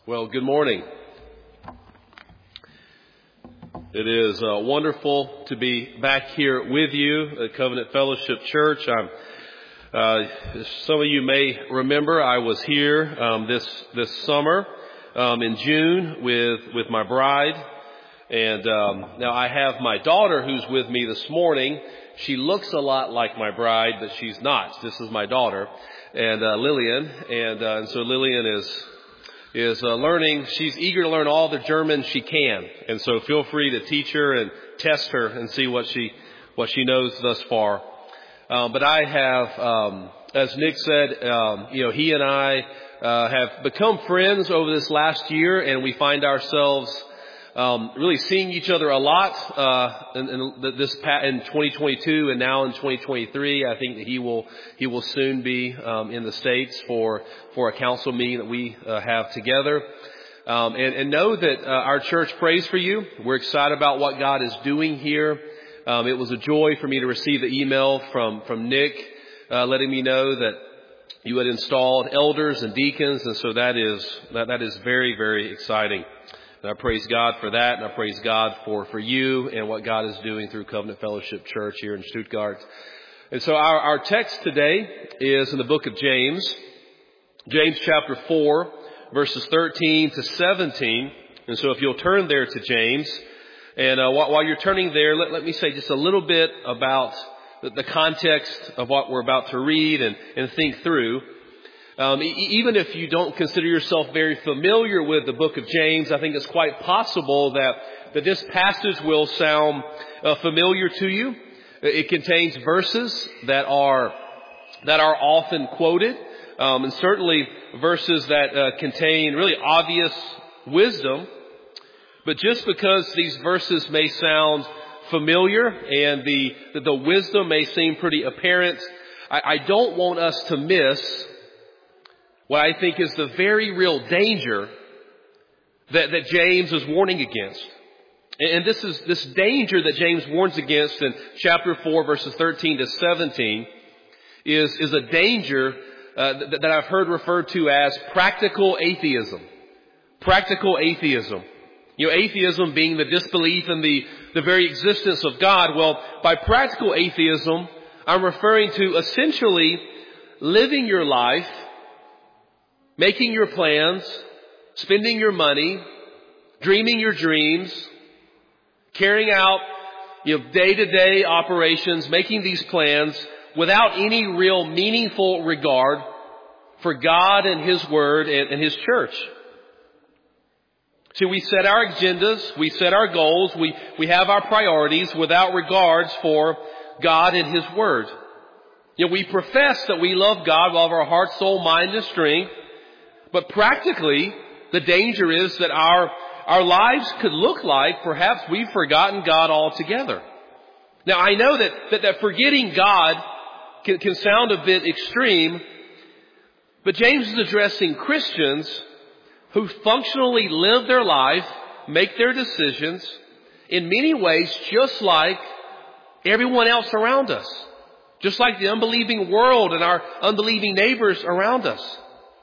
Well, good morning. It is wonderful to be back here with you at Covenant Fellowship Church. Some of you may remember I was here this summer in June with my bride, and now I have my daughter who's with me this morning. She looks a lot like my bride, but she's not. This is my daughter, and Lillian, and so Lillian is learning. She's eager to learn all the German she can, and so feel free to teach her and test her and see what she knows thus far. But I have, as Nick said, he and I have become friends over this last year, and we find ourselves really seeing each other a lot in 2022 and now in 2023. I think that he will soon be in the States for a council meeting that we have together. And know that our church prays for you. We're excited about what God is doing here. It was a joy for me to receive the email from Nick letting me know that you had installed elders and deacons, and so that is very, very exciting. And I praise God for that, and I praise God for you and what God is doing through Covenant Fellowship Church here in Stuttgart. And so our text today is in the book of James chapter 4, verses 13 to 17. And so if you'll turn there to James, and while you're turning there, let me say just a little bit about the context of what we're about to read and think through. Even if you don't consider yourself very familiar with the book of James, I think it's quite possible that this passage will sound familiar to you. It contains verses that are often quoted, and certainly verses that contain really obvious wisdom. But just because these verses may sound familiar and the wisdom may seem pretty apparent, I don't want us to miss what I think is the very real danger that James is warning against. And this danger that James warns against in chapter 4, verses 13 to 17 is a danger that I've heard referred to as practical atheism. Practical atheism. Atheism being the disbelief in the very existence of God. Well, by practical atheism, I'm referring to essentially living your life, making your plans, spending your money, dreaming your dreams, carrying out, day-to-day operations, making these plans without any real meaningful regard for God and His Word and His church. See, we set our agendas, we set our goals, we have our priorities without regards for God and His Word. We profess that we love God with all of our heart, soul, mind, and strength. But practically, the danger is that our lives could look like perhaps we've forgotten God altogether. Now, I know that forgetting God can sound a bit extreme, but James is addressing Christians who functionally live their life, make their decisions in many ways just like everyone else around us, just like the unbelieving world and our unbelieving neighbors around us.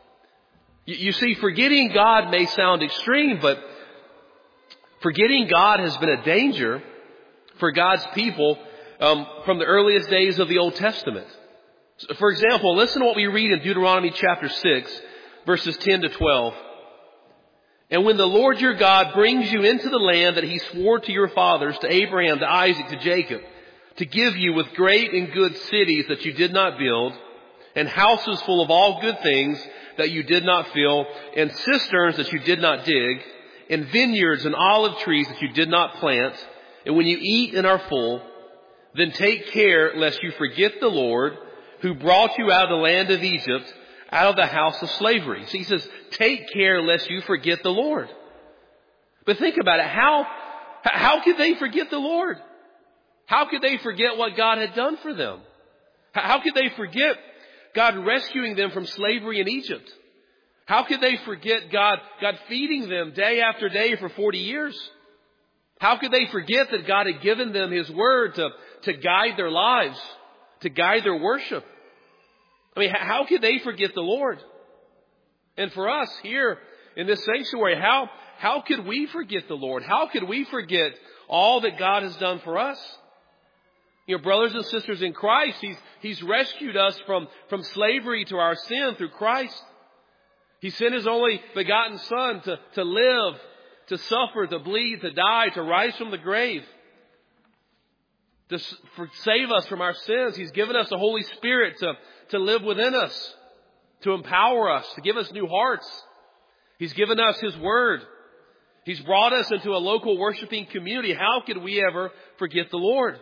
You see, forgetting God may sound extreme, but forgetting God has been a danger for God's people from the earliest days of the Old Testament. For example, listen to what we read in Deuteronomy chapter 6, verses 10 to 12. And when the Lord your God brings you into the land that He swore to your fathers, to Abraham, to Isaac, to Jacob, to give you with great and good cities that you did not build, and houses full of all good things that you did not fill, and cisterns that you did not dig, and vineyards and olive trees that you did not plant, and when you eat and are full, then take care lest you forget the Lord who brought you out of the land of Egypt, out of the house of slavery. So he says, take care lest you forget the Lord. But think about it. How could they forget the Lord? How could they forget what God had done for them? How could they forget God rescuing them from slavery in Egypt? How could they forget God feeding them day after day for 40 years? How could they forget that God had given them His Word to guide their lives, to guide their worship? I mean, how could they forget the Lord? And for us here in this sanctuary, how could we forget the Lord? How could we forget all that God has done for us? You know, brothers and sisters in Christ, He's rescued us from slavery to our sin through Christ. He sent His only begotten Son to live, to suffer, to bleed, to die, to rise from the grave, to save us from our sins. He's given us the Holy Spirit to live within us, to empower us, to give us new hearts. He's given us His Word. He's brought us into a local worshiping community. How could we ever forget the Lord?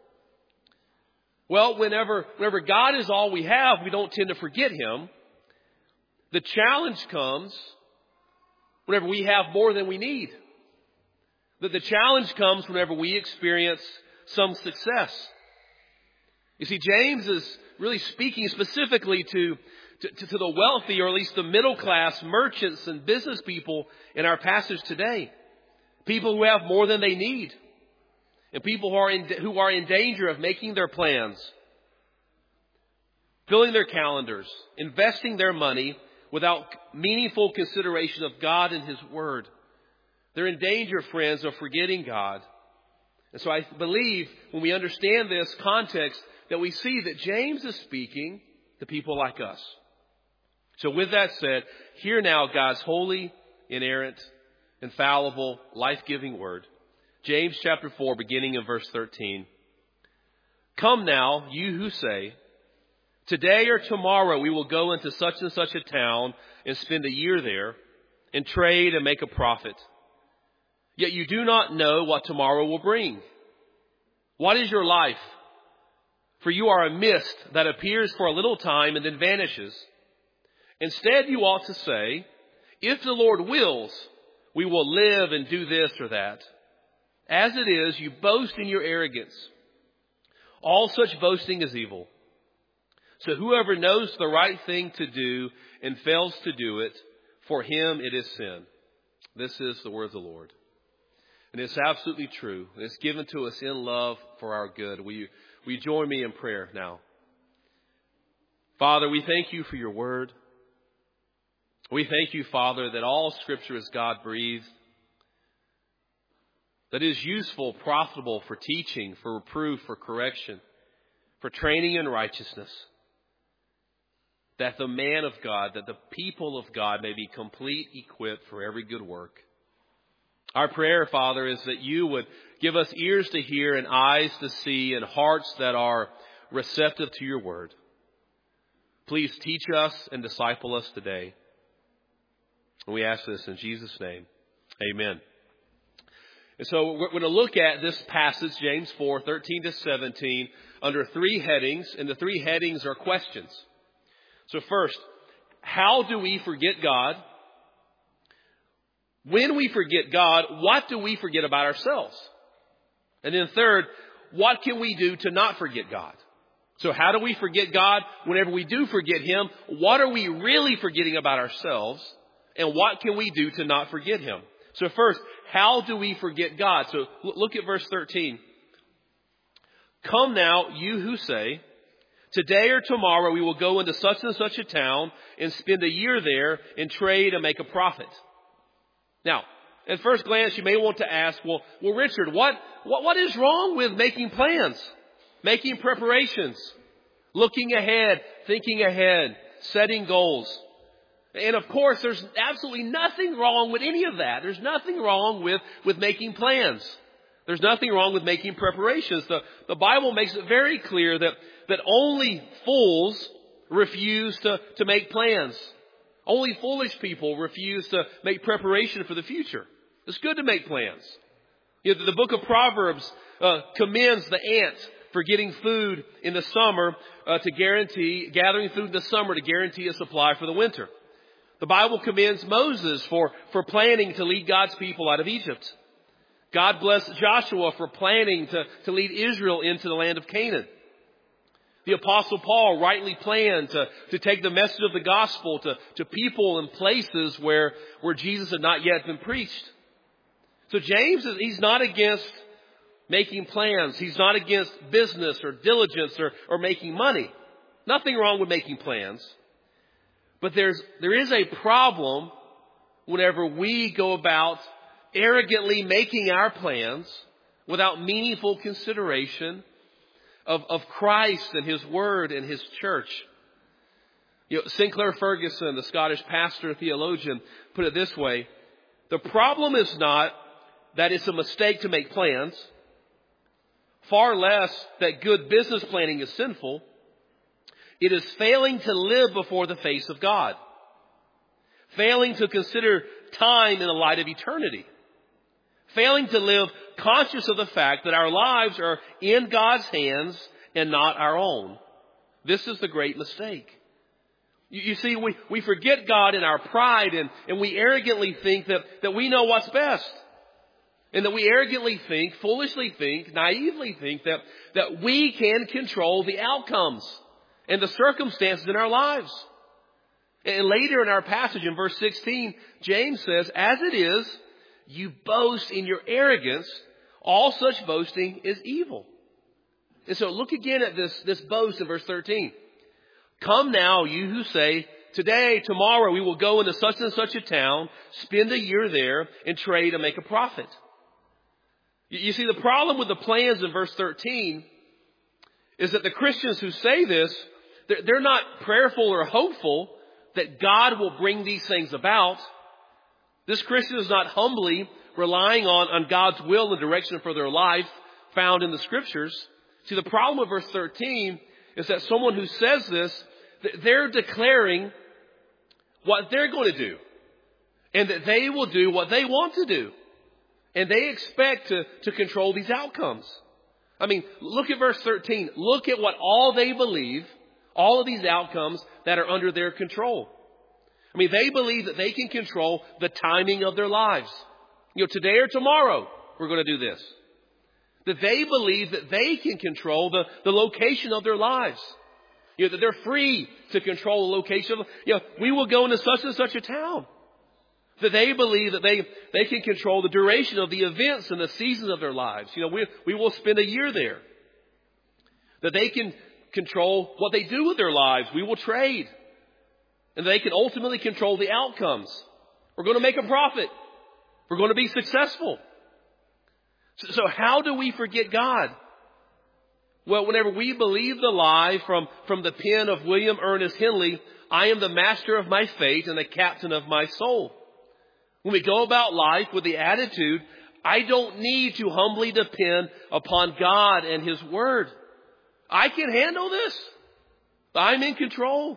Well, whenever God is all we have, we don't tend to forget Him. The challenge comes whenever we have more than we need. The challenge comes whenever we experience some success. You see, James is really speaking specifically to the wealthy, or at least the middle class merchants and business people in our passage today. People who have more than they need. And people who are in danger of making their plans, filling their calendars, investing their money without meaningful consideration of God and His Word. They're in danger, friends, of forgetting God. And so I believe when we understand this context that we see that James is speaking to people like us. So with that said, hear now God's holy, inerrant, infallible, life-giving Word. James chapter 4, beginning in verse 13. Come now, you who say, today or tomorrow we will go into such and such a town and spend a year there and trade and make a profit. Yet you do not know what tomorrow will bring. What is your life? For you are a mist that appears for a little time and then vanishes. Instead, you ought to say, if the Lord wills, we will live and do this or that. As it is, you boast in your arrogance. All such boasting is evil. So whoever knows the right thing to do and fails to do it, for him it is sin. This is the word of the Lord. And it's absolutely true. It's given to us in love for our good. Will you join me in prayer now? Father, we thank you for your word. We thank you, Father, that all Scripture is God-breathed, that is useful, profitable for teaching, for reproof, for correction, for training in righteousness, that the man of God, that the people of God may be complete, equipped for every good work. Our prayer, Father, is that you would give us ears to hear and eyes to see and hearts that are receptive to your word. Please teach us and disciple us today. And we ask this in Jesus' name. Amen. And so we're going to look at this passage, James 4, 13 to 17, under three headings. And the three headings are questions. So first, how do we forget God? When we forget God, what do we forget about ourselves? And then third, what can we do to not forget God? So how do we forget God? Whenever we do forget Him, what are we really forgetting about ourselves? And what can we do to not forget Him? So first, how do we forget God? So look at verse 13. Come now, you who say, today or tomorrow we will go into such and such a town and spend a year there and trade and make a profit. Now, at first glance, you may want to ask, well, Richard, what is wrong with making plans, making preparations, looking ahead, thinking ahead, setting goals? And of course, there's absolutely nothing wrong with any of that. There's nothing wrong with making plans. There's nothing wrong with making preparations. The Bible makes it very clear that only fools refuse to make plans. Only foolish people refuse to make preparation for the future. It's good to make plans. You know, the book of Proverbs commends the ant for getting food in the summer gathering food in the summer to guarantee a supply for the winter. The Bible commends Moses for planning to lead God's people out of Egypt. God blessed Joshua for planning to lead Israel into the land of Canaan. The Apostle Paul rightly planned to take the message of the gospel to people and places where Jesus had not yet been preached. So James, he's not against making plans. He's not against business or diligence or making money. Nothing wrong with making plans. But there is a problem whenever we go about arrogantly making our plans without meaningful consideration of Christ and His Word and His church. Sinclair Ferguson, the Scottish pastor and theologian, put it this way: the problem is not that it's a mistake to make plans, far less that good business planning is sinful. It is failing to live before the face of God, failing to consider time in the light of eternity, failing to live conscious of the fact that our lives are in God's hands and not our own. This is the great mistake. You see, we forget God in our pride, and we arrogantly think that we know what's best. And that we arrogantly think, foolishly think, naively think that we can control the outcomes and the circumstances in our lives. And later in our passage in verse 16, James says, as it is, you boast in your arrogance, all such boasting is evil. And so look again at this boast in verse 13. Come now, you who say, today, tomorrow, we will go into such and such a town, spend a year there, and trade and make a profit. You see, the problem with the plans in verse 13 is that the Christians who say this, they're not prayerful or hopeful that God will bring these things about. This Christian is not humbly relying on God's will and direction for their life found in the Scriptures. See, the problem with verse 13 is that someone who says this, they're declaring what they're going to do, and that they will do what they want to do. And they expect to control these outcomes. I mean, look at verse 13. Look at what all they believe, all of these outcomes that are under their control. I mean, they believe that they can control the timing of their lives. Today or tomorrow, we're going to do this. That they believe that they can control the location of their lives. That they're free to control the location of, we will go into such and such a town. That they believe that they can control the duration of the events and the seasons of their lives. We will spend a year there. That they can control what they do with their lives. We will trade. And they can ultimately control the outcomes. We're going to make a profit. We're going to be successful. So how do we forget God? Well, whenever we believe the lie from the pen of William Ernest Henley, I am the master of my fate and the captain of my soul. When we go about life with the attitude, I don't need to humbly depend upon God and His Word. I can handle this. I'm in control.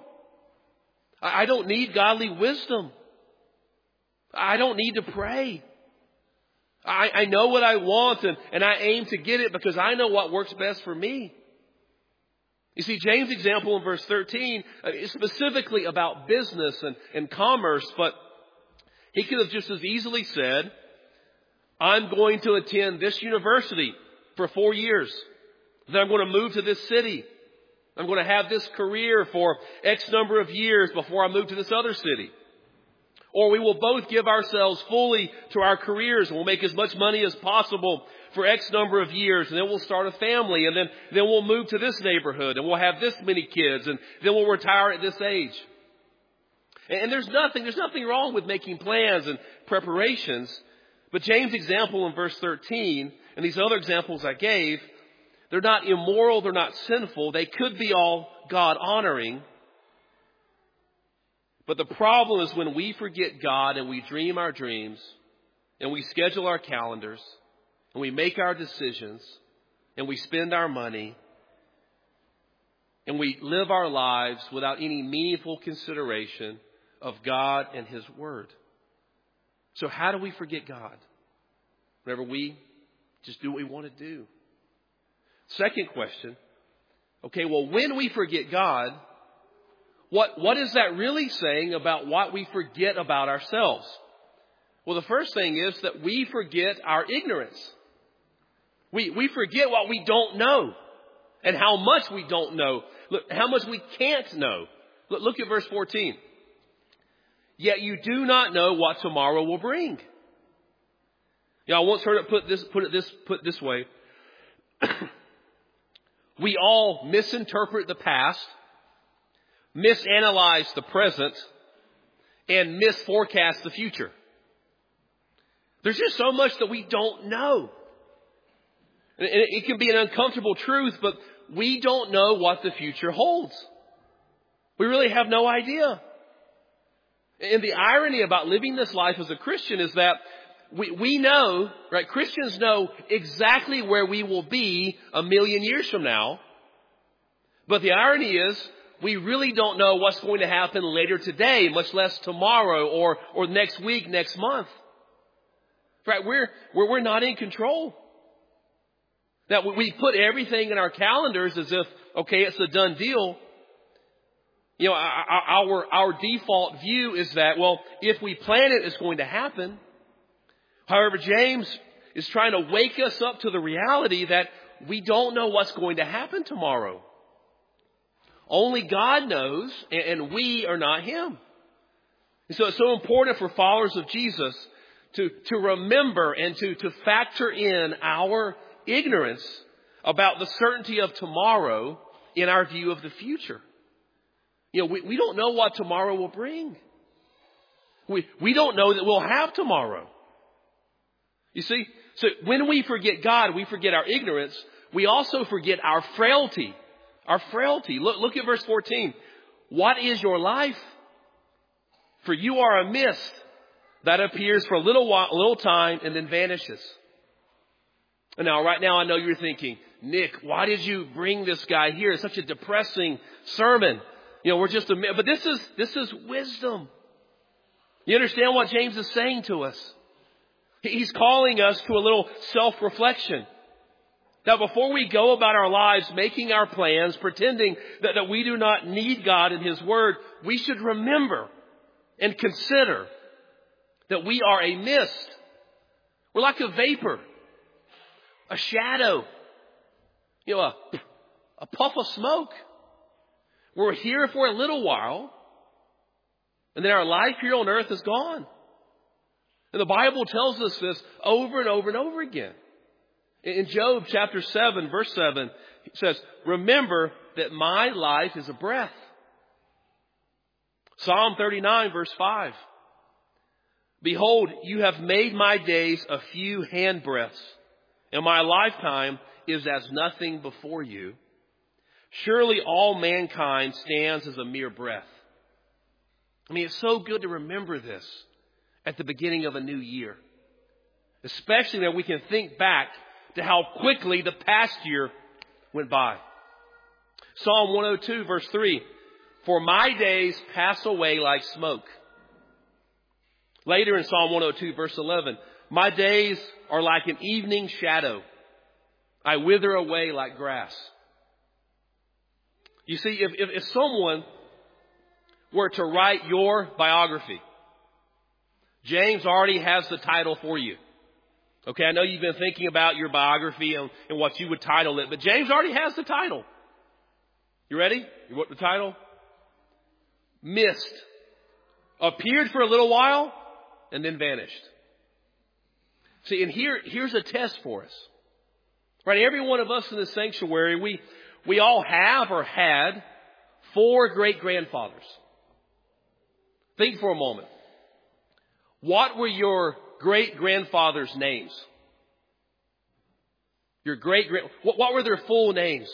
I don't need godly wisdom. I don't need to pray. I know what I want and I aim to get it because I know what works best for me. You see, James' example in verse 13 is specifically about business and commerce, but he could have just as easily said, I'm going to attend this university for 4 years. Then I'm going to move to this city. I'm going to have this career for X number of years before I move to this other city. Or we will both give ourselves fully to our careers and we'll make as much money as possible for X number of years. And then we'll start a family and then we'll move to this neighborhood and we'll have this many kids and then we'll retire at this age. And there's nothing wrong with making plans and preparations. But James' example in verse 13 and these other examples I gave, they're not immoral, they're not sinful. They could be all God-honoring. But the problem is when we forget God and we dream our dreams and we schedule our calendars and we make our decisions and we spend our money and we live our lives without any meaningful consideration of God and His Word. So how do we forget God? Whenever we just do what we want to do. Second question. Okay, well, when we forget God, what is that really saying about what we forget about ourselves? Well, the first thing is that we forget our ignorance. We forget what we don't know and how much we don't know. Look, how much we can't know. Look at verse 14. Yet you do not know what tomorrow will bring. I once heard it put this way. We all misinterpret the past, misanalyze the present, and misforecast the future. There's just so much that we don't know. And it can be an uncomfortable truth, but we don't know what the future holds. We really have no idea. And the irony about living this life as a Christian is that we know, right? Christians know exactly where we will be 1,000,000 years from now. But the irony is we really don't know what's going to happen later today, much less tomorrow or next week, next month. Right? We're not in control. That we put everything in our calendars as if, okay, it's a done deal. You know, our default view is that, well, if we plan it, it's going to happen. However, James is trying to wake us up to the reality that we don't know what's going to happen tomorrow. Only God knows, and we are not Him. And so it's so important for followers of Jesus to remember and to factor in our ignorance about the certainty of tomorrow in our view of the future. You know, we don't know what tomorrow will bring. We don't know that we'll have tomorrow. You see, so when we forget God, we forget our ignorance. We also forget our frailty. Our frailty. Look at verse 14. What is your life? For you are a mist that appears for a little time and then vanishes. And now, right now, I know you're thinking, Nick, why did you bring this guy here? It's such a depressing sermon. You know, we're just but this is wisdom. You understand what James is saying to us? He's calling us to a little self-reflection. That before we go about our lives making our plans, pretending that we do not need God and His Word, we should remember and consider that we are a mist. We're like a vapor, a shadow, you know, a puff of smoke. We're here for a little while, and then our life here on earth is gone. And the Bible tells us this over and over and over again. In Job chapter 7, verse 7, it says, remember that my life is a breath. Psalm 39, verse 5. Behold, you have made my days a few handbreadths, and my lifetime is as nothing before you. Surely all mankind stands as a mere breath. I mean, it's so good to remember this at the beginning of a new year. Especially that we can think back to how quickly the past year went by. Psalm 102, verse 3. For my days pass away like smoke. Later in Psalm 102, verse 11. My days are like an evening shadow. I wither away like grass. You see, if someone were to write your biography, James already has the title for you. Okay, I know you've been thinking about your biography and what you would title it, but James already has the title. You ready? You want the title? Mist. Appeared for a little while and then vanished. See, and here's a test for us. Right, every one of us in the sanctuary, we all have or had 4 great-grandfathers. Think for a moment. What were your great-grandfather's names? What were their full names?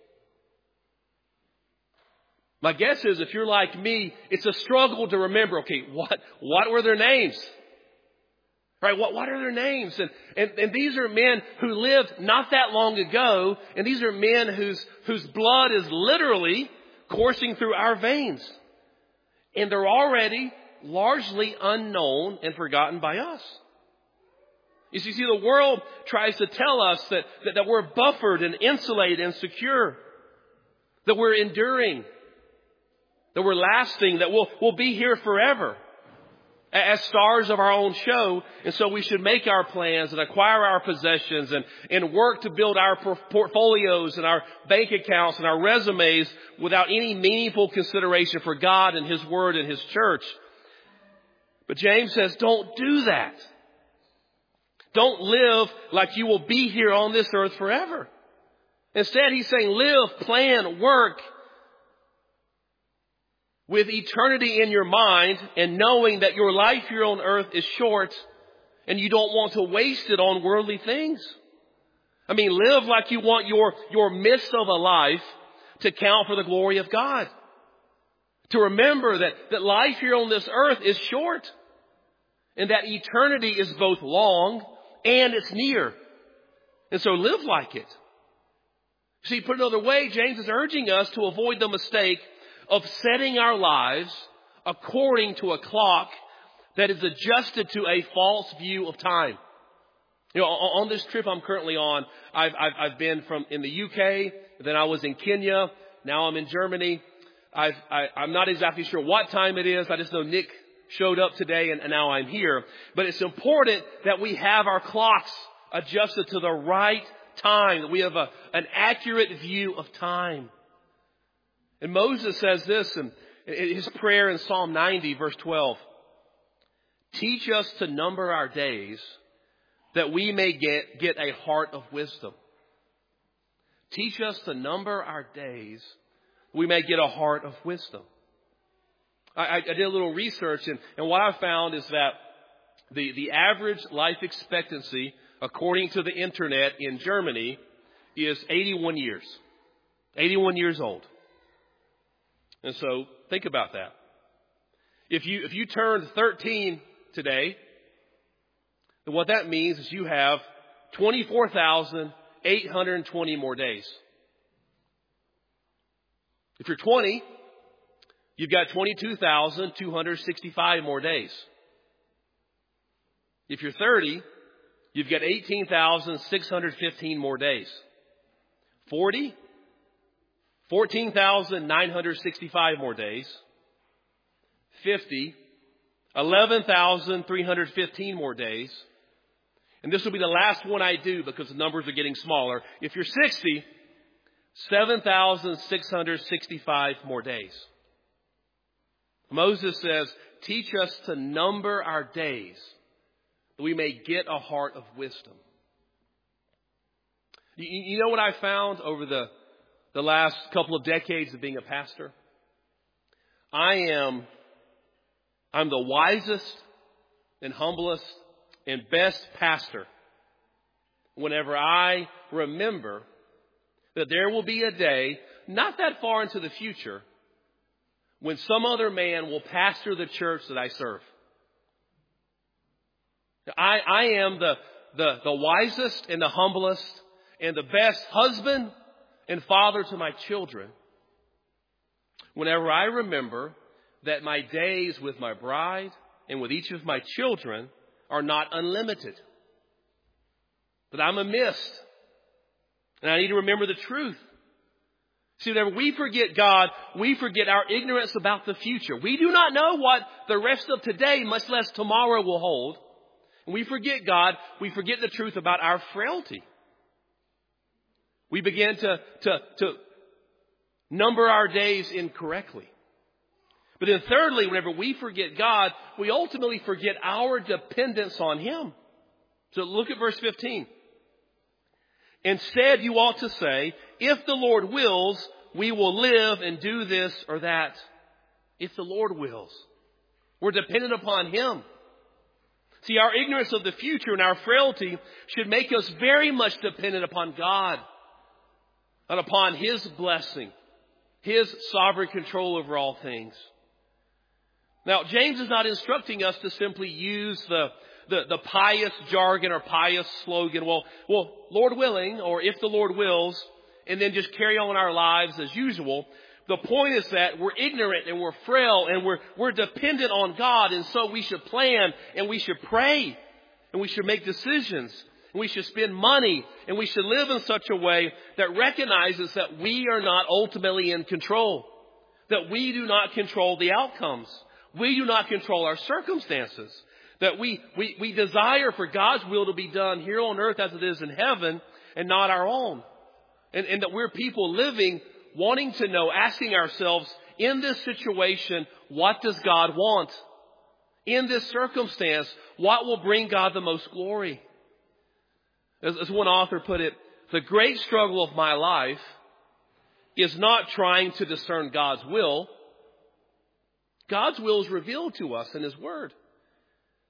My guess is if you're like me, it's a struggle to remember, okay, what were their names? Right? What are their names? And these are men who lived not that long ago, and these are men whose blood is literally coursing through our veins. And they're already largely unknown and forgotten by us. You see, the world tries to tell us that we're buffered and insulated and secure, that we're enduring, that we're lasting, that we'll be here forever as stars of our own show. And so we should make our plans and acquire our possessions and work to build our portfolios and our bank accounts and our resumes without any meaningful consideration for God and His Word and His church. But James says, don't do that. Don't live like you will be here on this earth forever. Instead, he's saying live, plan, work with eternity in your mind and knowing that your life here on earth is short And you don't want to waste it on worldly things. I mean, live like you want your midst of a life to count for the glory of God. To remember that life here on this earth is short. And that eternity is both long and it's near. And so live like it. See, put another way, James is urging us to avoid the mistake of setting our lives according to a clock that is adjusted to a false view of time. You know, on this trip I'm currently on, I've been in the UK, then I was in Kenya, now I'm in Germany. I'm not exactly sure what time it is. I just know Nick showed up today and now I'm here. But it's important that we have our clocks adjusted to the right time, that we have an accurate view of time. And Moses says this in his prayer in Psalm 90, verse 12. Teach us to number our days that we may get a heart of wisdom. Teach us to number our days we may get a heart of wisdom. I did a little research, and what I found is that the average life expectancy, according to the internet in Germany, is 81 years. 81 years old. And so think about that. If you turned 13 today, then what that means is you have 24,820 more days. If you're 20, you've got 22,265 more days. If you're 30, you've got 18,615 more days. 40, 14,965 more days. 50, 11,315 more days. And this will be the last one I do because the numbers are getting smaller. If you're 60, 7,665 more days. Moses says, teach us to number our days that we may get a heart of wisdom. You know what I found over the last couple of decades of being a pastor? I'm the wisest and humblest and best pastor whenever I remember that there will be a day, not that far into the future, when some other man will pastor the church that I serve. I am the wisest and the humblest and the best husband and father to my children whenever I remember that my days with my bride and with each of my children are not unlimited. That I'm a mist. And I need to remember the truth. See, whenever we forget God, we forget our ignorance about the future. We do not know what the rest of today, much less tomorrow, will hold. And we forget God. We forget the truth about our frailty. We begin to number our days incorrectly. But then thirdly, whenever we forget God, we ultimately forget our dependence on Him. So look at verse 15. Instead, you ought to say, if the Lord wills, we will live and do this or that. If the Lord wills. We're dependent upon Him. See, our ignorance of the future and our frailty should make us very much dependent upon God and upon His blessing, His sovereign control over all things. Now, James is not instructing us to simply use the pious jargon or pious slogan, well, Lord willing, or if the Lord wills, and then just carry on our lives as usual. The point is that we're ignorant and we're frail and we're dependent on God, and so we should plan and we should pray and we should make decisions and we should spend money and we should live in such a way that recognizes that we are not ultimately in control, that we do not control the outcomes. We do not control our circumstances. That we desire for God's will to be done here on earth as it is in heaven and not our own. And that we're people living, wanting to know, asking ourselves, in this situation, what does God want? In this circumstance, what will bring God the most glory? As one author put it, the great struggle of my life is not trying to discern God's will. God's will is revealed to us in His Word.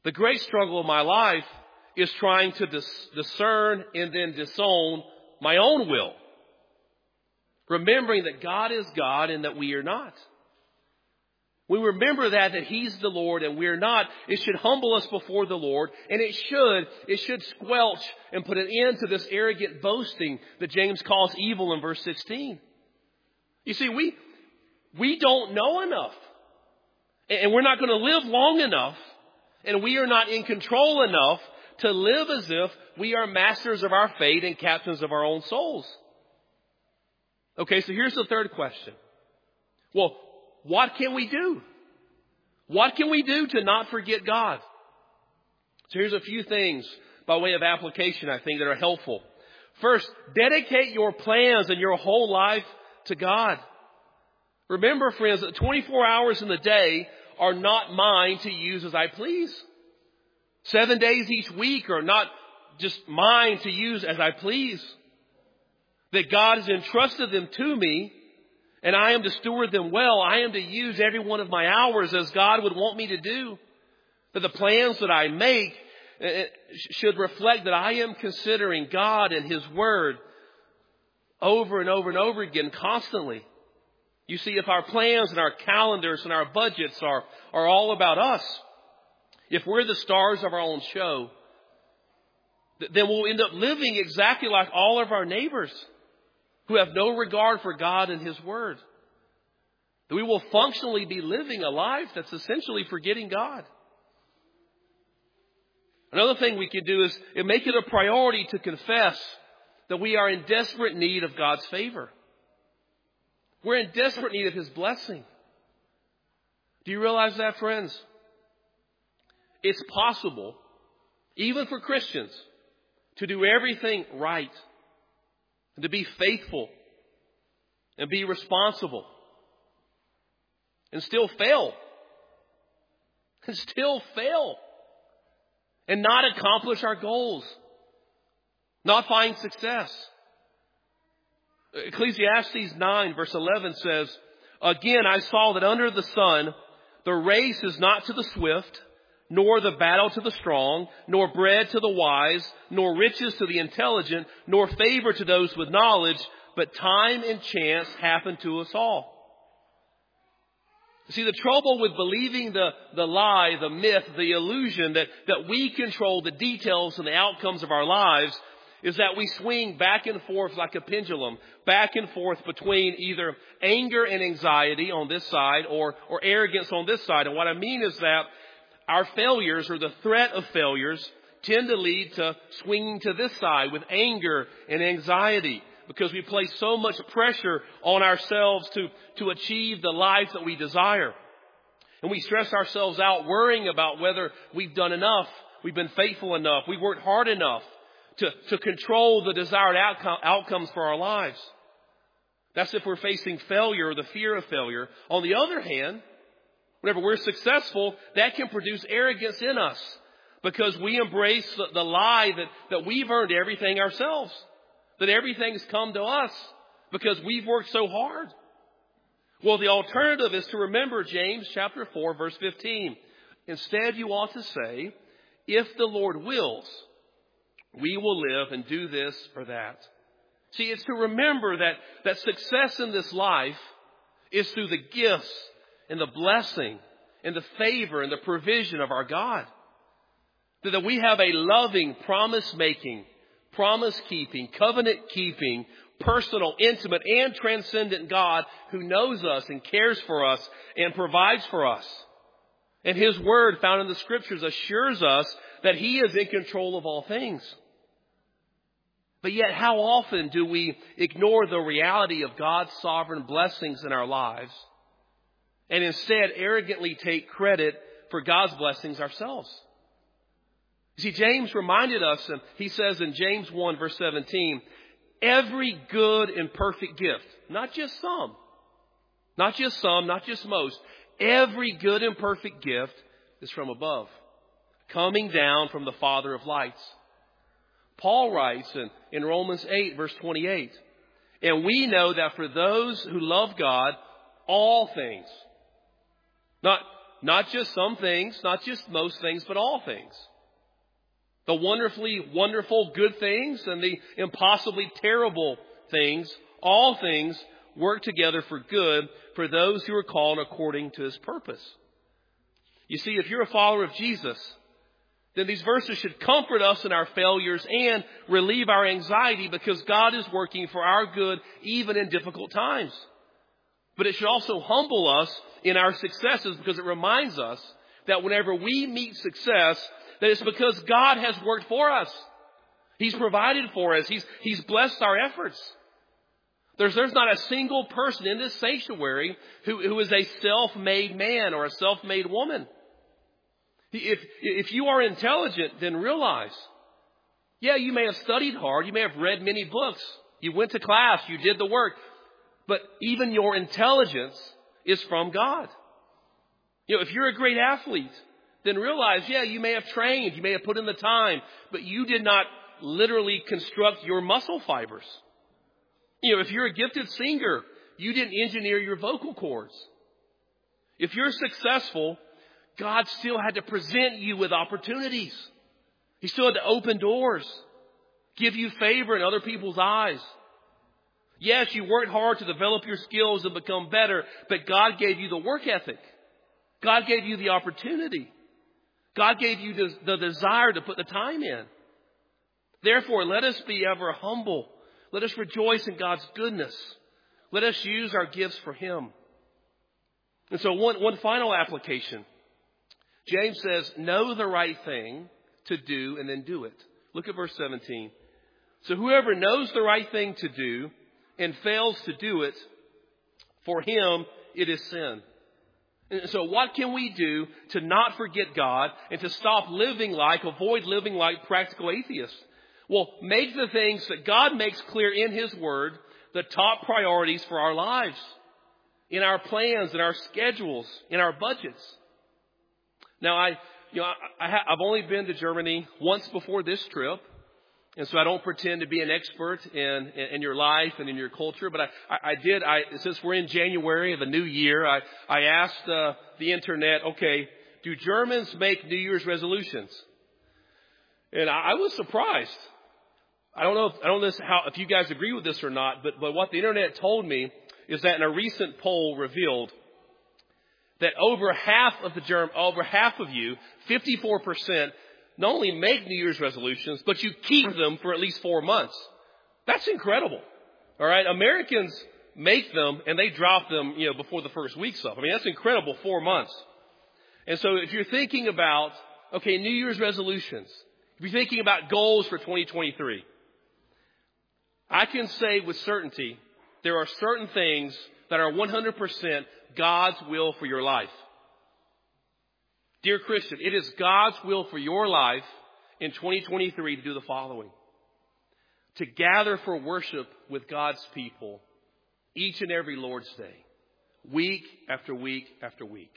The great struggle of my life is trying to discern and then disown my own will. Remembering that God is God and that we are not. We remember that He's the Lord and we're not. It should humble us before the Lord, and it should squelch and put an end to this arrogant boasting that James calls evil in verse 16. You see, we don't know enough, and we're not going to live long enough, and we are not in control enough to live as if we are masters of our fate and captains of our own souls. Okay, so here's the third question. Well, what can we do? What can we do to not forget God? So here's a few things by way of application, I think, that are helpful. First, dedicate your plans and your whole life to God. Remember, friends, that 24 hours in the day are not mine to use as I please. 7 days each week are not just mine to use as I please. That God has entrusted them to me, and I am to steward them well. I am to use every one of my hours as God would want me to do. That the plans that I make should reflect that I am considering God and His Word over and over and over again constantly. You see, if our plans and our calendars and our budgets are all about us, if we're the stars of our own show, then we'll end up living exactly like all of our neighbors who have no regard for God and His Word. We will functionally be living a life that's essentially forgetting God. Another thing we can do is make it a priority to confess that we are in desperate need of God's favor. We're in desperate need of His blessing. Do you realize that, friends? It's possible, even for Christians, to do everything right and to be faithful and be responsible and still fail. And not accomplish our goals. Not find success. Ecclesiastes 9 verse 11 says, "Again I saw that under the sun the race is not to the swift, nor the battle to the strong, nor bread to the wise, nor riches to the intelligent, nor favor to those with knowledge, but time and chance happen to us all." See, the trouble with believing the lie, the myth, the illusion that we control the details and the outcomes of our lives is that we swing back and forth like a pendulum, back and forth between either anger and anxiety on this side or arrogance on this side. And what I mean is that our failures or the threat of failures tend to lead to swinging to this side with anger and anxiety because we place so much pressure on ourselves to achieve the life that we desire. And we stress ourselves out worrying about whether we've done enough, we've been faithful enough, we've worked hard enough to control the desired outcomes for our lives. That's if we're facing failure or the fear of failure. On the other hand, whenever we're successful, that can produce arrogance in us because we embrace the lie that we've earned everything ourselves, that everything's come to us because we've worked so hard. Well, the alternative is to remember James chapter 4, verse 15. Instead, you ought to say, "If the Lord wills, we will live and do this or that." See, it's to remember that success in this life is through the gifts and the blessing and the favor and the provision of our God. That we have a loving, promise-making, promise-keeping, covenant-keeping, personal, intimate, and transcendent God who knows us and cares for us and provides for us. And His Word found in the Scriptures assures us that He is in control of all things. But yet, how often do we ignore the reality of God's sovereign blessings in our lives and instead arrogantly take credit for God's blessings ourselves? You see, James reminded us, and he says in James 1, verse 17, every good and perfect gift, not just some, not just most, every good and perfect gift is from above, coming down from the Father of lights. Paul writes in Romans 8, verse 28, "And we know that for those who love God, all things," not Not just some things, not just most things, but all things. The wonderfully wonderful good things and the impossibly terrible things, all things work together for good for those who are called according to His purpose. You see, if you're a follower of Jesus, then these verses should comfort us in our failures and relieve our anxiety because God is working for our good even in difficult times. But it should also humble us in our successes because it reminds us that whenever we meet success, that it's because God has worked for us. He's provided for us. He's blessed our efforts. There's not a single person in this sanctuary who is a self-made man or a self-made woman. If you are intelligent, then realize, yeah, you may have studied hard. You may have read many books. You went to class. You did the work. But even your intelligence is from God. If you're a great athlete, then realize, yeah, you may have trained. You may have put in the time. But you did not literally construct your muscle fibers. If you're a gifted singer, you didn't engineer your vocal cords. If you're successful, God still had to present you with opportunities. He still had to open doors, give you favor in other people's eyes. Yes, you worked hard to develop your skills and become better, but God gave you the work ethic. God gave you the opportunity. God gave you the desire to put the time in. Therefore, let us be ever humble. Let us rejoice in God's goodness. Let us use our gifts for Him. And so one final application. James says, know the right thing to do and then do it. Look at verse 17. So whoever knows the right thing to do and fails to do it, for him it is sin. And so what can we do to not forget God and to avoid living like practical atheists? Well, make the things that God makes clear in His Word the top priorities for our lives, in our plans, in our schedules, in our budgets. Now, I've only been to Germany once before this trip, and so I don't pretend to be an expert in your life and in your culture. But since we're in January of the new year, I asked the internet, okay, do Germans make New Year's resolutions? And I was surprised. I don't know if you guys agree with this or not, but what the internet told me is that in a recent poll revealed that over half of you, 54%, not only make New Year's resolutions, but you keep them for at least 4 months. That's incredible. All right. Americans make them and they drop them, before the first week's up. I mean, that's incredible, 4 months. And so if you're thinking about, okay, New Year's resolutions, if you're thinking about goals for 2023, I can say with certainty, there are certain things that are 100% God's will for your life. Dear Christian, it is God's will for your life in 2023 to do the following. To gather for worship with God's people each and every Lord's Day, week after week after week.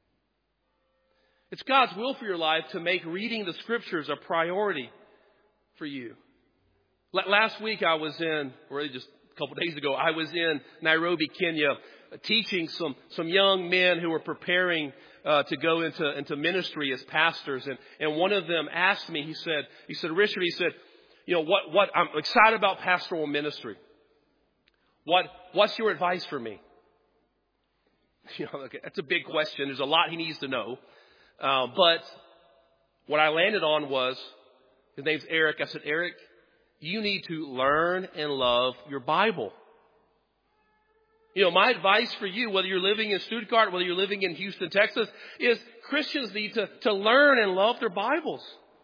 It's God's will for your life to make reading the Scriptures a priority for you. Last week I was just a couple of days ago, I was in Nairobi, Kenya, teaching some young men who were preparing to go into ministry as pastors. And one of them asked me, he said, Richard, what I'm excited about pastoral ministry. What's your advice for me? That's a big question. There's a lot he needs to know. But what I landed on was, his name's Eric. I said, Eric, you need to learn and love your Bible. My advice for you, whether you're living in Stuttgart, whether you're living in Houston, Texas, is Christians need to learn and love their Bibles.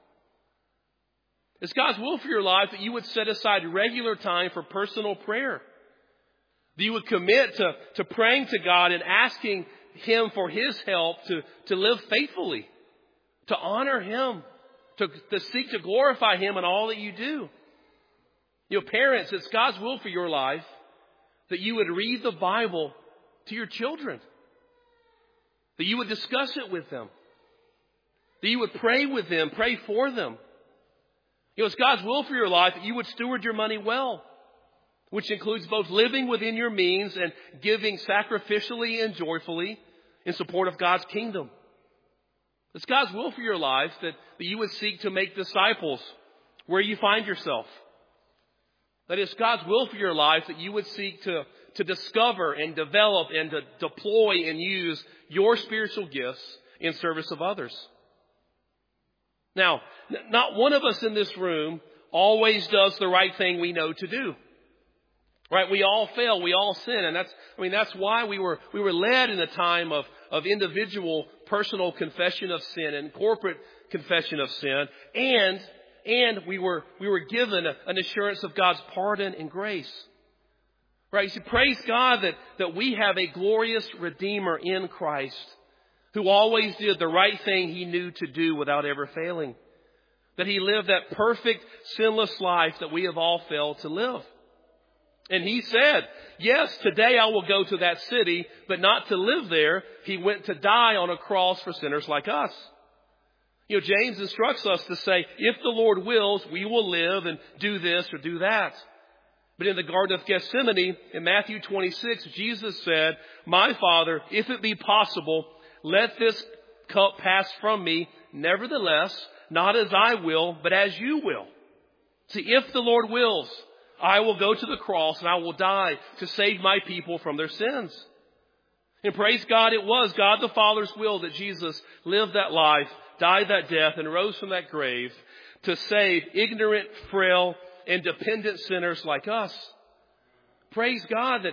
It's God's will for your life that you would set aside regular time for personal prayer. That you would commit to praying to God and asking Him for His help to live faithfully, to honor Him, to seek to glorify Him in all that you do. Parents, it's God's will for your life that you would read the Bible to your children. That you would discuss it with them. That you would pray with them, pray for them. It's God's will for your life that you would steward your money well, which includes both living within your means and giving sacrificially and joyfully in support of God's kingdom. It's God's will for your life that you would seek to make disciples where you find yourself. That it's God's will for your life that you would seek to discover and develop and to deploy and use your spiritual gifts in service of others. Now, not one of us in this room always does the right thing we know to do. Right? We all fail. We all sin. And that's why we were led in a time of individual personal confession of sin and corporate confession of sin. And we were given an assurance of God's pardon and grace. Right? You see, praise God that we have a glorious Redeemer in Christ who always did the right thing He knew to do without ever failing. That He lived that perfect, sinless life that we have all failed to live. And He said, yes, today I will go to that city, but not to live there. He went to die on a cross for sinners like us. You know, James instructs us to say, if the Lord wills, we will live and do this or do that. But in the Garden of Gethsemane, in Matthew 26, Jesus said, my Father, if it be possible, let this cup pass from me. Nevertheless, not as I will, but as you will. See, if the Lord wills, I will go to the cross and I will die to save my people from their sins. And praise God, it was God the Father's will that Jesus lived that life, died that death, and rose from that grave to save ignorant, frail, and dependent sinners like us. Praise God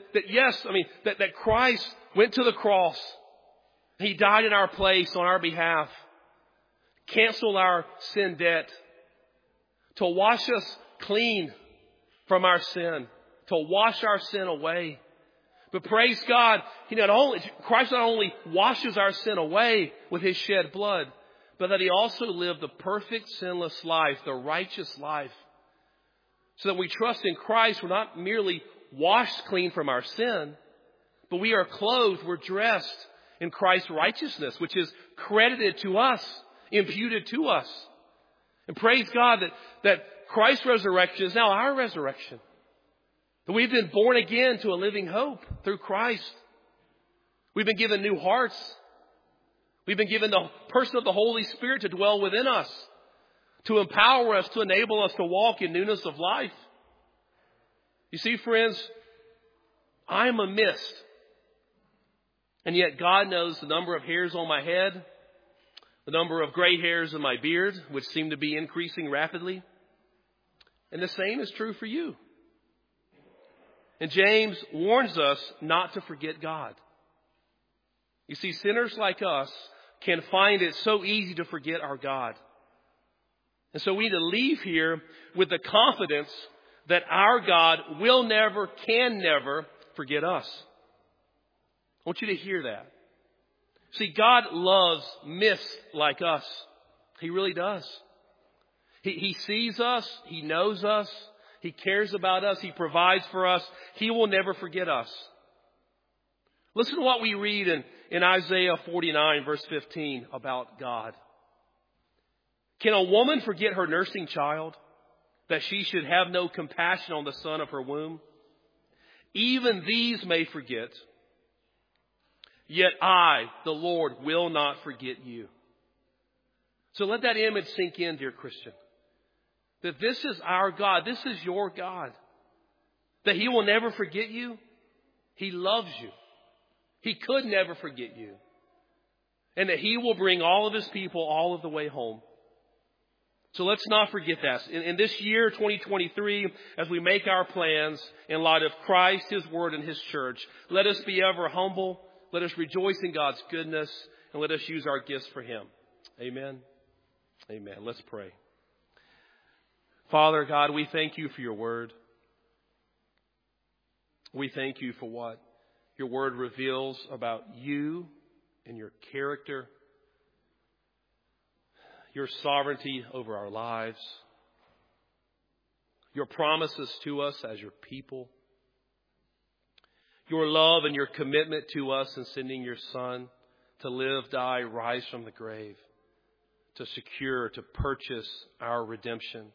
that Christ went to the cross. He died in our place on our behalf, canceled our sin debt, to wash us clean from our sin, to wash our sin away. But praise God, Christ not only washes our sin away with His shed blood, but that He also lived the perfect, sinless life, the righteous life. So that we trust in Christ, we're not merely washed clean from our sin, but we are clothed, we're dressed in Christ's righteousness, which is credited to us, imputed to us. And praise God that Christ's resurrection is now our resurrection. That we've been born again to a living hope through Christ. We've been given new hearts. We've been given the person of the Holy Spirit to dwell within us, to empower us, to enable us to walk in newness of life. You see, friends, I'm a mist. And yet God knows the number of hairs on my head, the number of gray hairs in my beard, which seem to be increasing rapidly. And the same is true for you. And James warns us not to forget God. You see, sinners like us can find it so easy to forget our God. And so we need to leave here with the confidence that our God will never, can never forget us. I want you to hear that. See, God loves myths like us. He really does. He sees us. He knows us. He cares about us. He provides for us. He will never forget us. Listen to what we read in Isaiah 49, verse 15 about God. Can a woman forget her nursing child, that she should have no compassion on the son of her womb? Even these may forget, yet I, the Lord, will not forget you. So let that image sink in, dear Christian. That this is our God. This is your God. That He will never forget you. He loves you. He could never forget you. And that He will bring all of His people all of the way home. So let's not forget that. In this year, 2023, as we make our plans in light of Christ, His Word, and His church, let us be ever humble. Let us rejoice in God's goodness. And let us use our gifts for Him. Amen. Amen. Let's pray. Father God, we thank You for Your Word. We thank You for what Your Word reveals about You and Your character, Your sovereignty over our lives, Your promises to us as Your people, Your love and Your commitment to us in sending Your Son to live, die, rise from the grave, to secure, to purchase our redemption.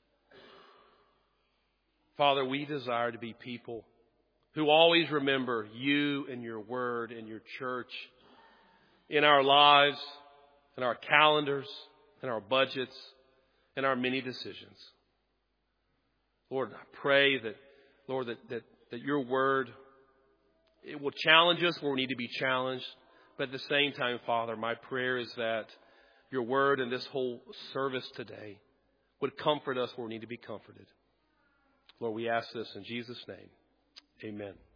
Father, we desire to be people who always remember You and Your Word and Your church in our lives in our calendars, in our budgets, in our many decisions. Lord, I pray that, Lord, that your word, it will challenge us where we need to be challenged. But at the same time, Father, my prayer is that your word and this whole service today would comfort us where we need to be comforted. Lord, we ask this in Jesus' name. Amen.